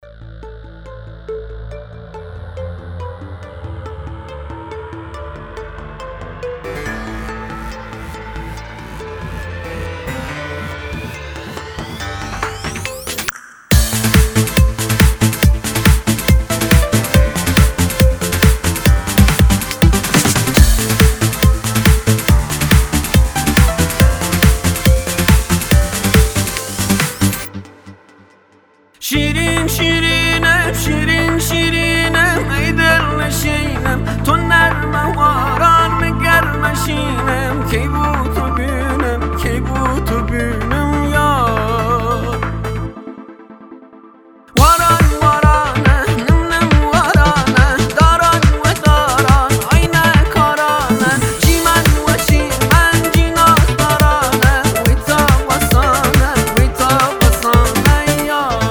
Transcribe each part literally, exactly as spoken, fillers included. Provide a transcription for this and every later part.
شیرین شیرینم شیرین شیرینم ای دل نشینم تو نرم واران گرمشینم کی بود تو بینم کی بود تو بینم یار واران وارانه نم نم وارانه داران و داران آینه کارانه جیمن و چیمن جیناز دارانه ویتا واسانه ویتا واسانه یار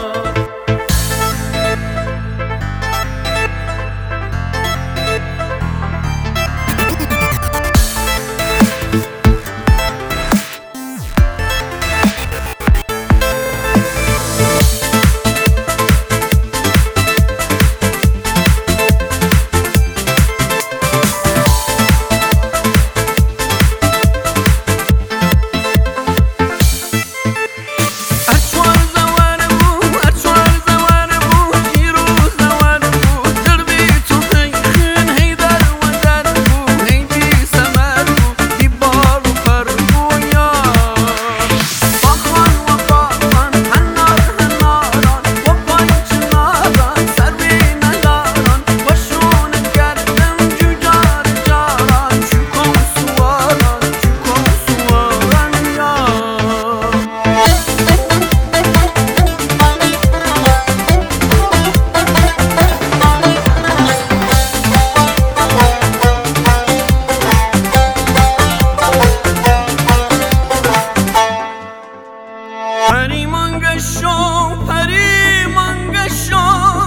پریمان گشو پریمان گشو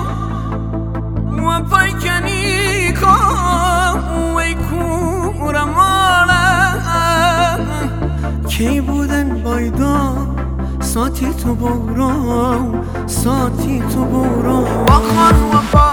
و پیکنی کام وی کورماله کی بودن بایدا ساتی تو برو ساتی تو برو واخان و